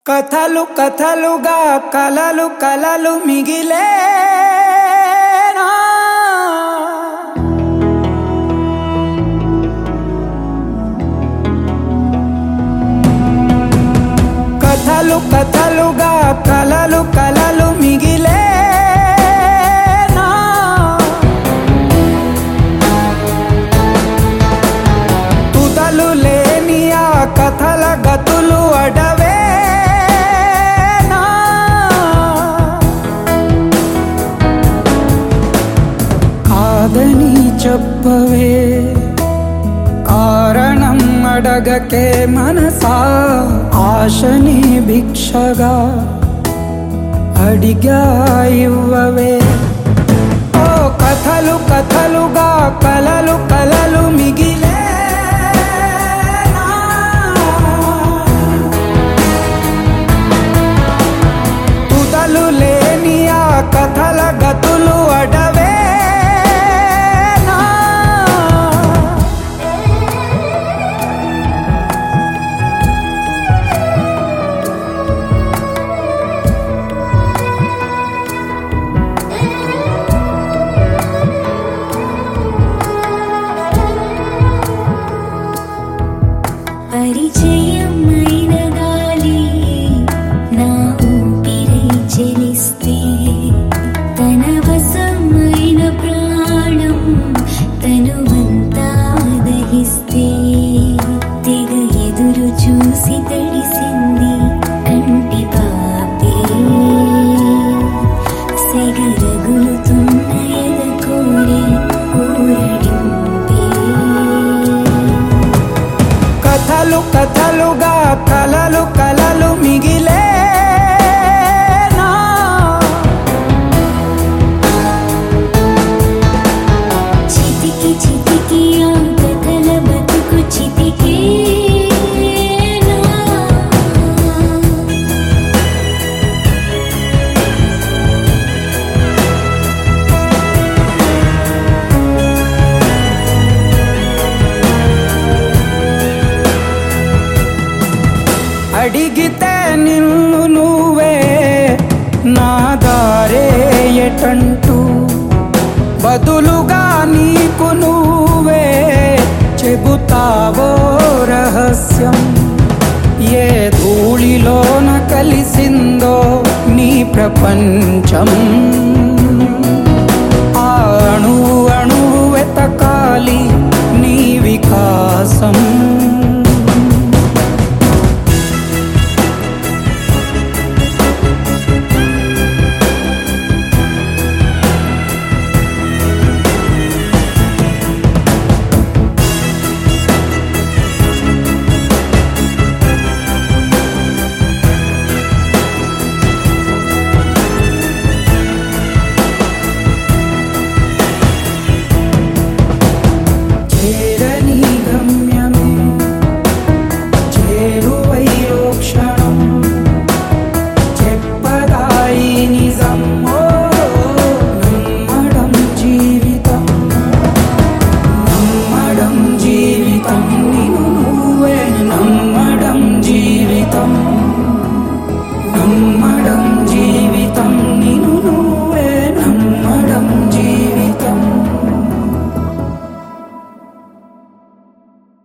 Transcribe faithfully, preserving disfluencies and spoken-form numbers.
కథలు కథలుగా కలలు కలలు మిగిలేనా కథలు కథలుగా కలలు కలలు మిగిలేనా తుదలు లేని ఆ కథల గతులు అడవే కాదని చెప్పవే కారణం అడగకే మనసా ఆశని భిక్షగా అడిగా ఇవ్వవే ఓ కథలు కథలుగా కలలు కలలు మిగిలే తుదలు లేని ఆ కథల గతులు అడవే పరిచయమైన గాలి నా ఊపిరై చెలిస్తే తన వశమైన ప్రాణం తనువంతా దహిస్తే తెగ ఎదురు చూసి తడిసింది కంటి పాపే సెగరగులుతున్న ఎద కోరి ఊరడింపే కథలు కథలుగా కలలు కలలు మిగిలేనా చితికి చితికి ఆ కథల బతుకు చితికేనా అడిగితే నిన్ను నువ్వే నా దారే ఎటంటూ బదులుగా నీకు నువ్వే చెబుతావో రహస్యం ఏ ధూళిలోన కలిసిందో నీ ప్రపంచం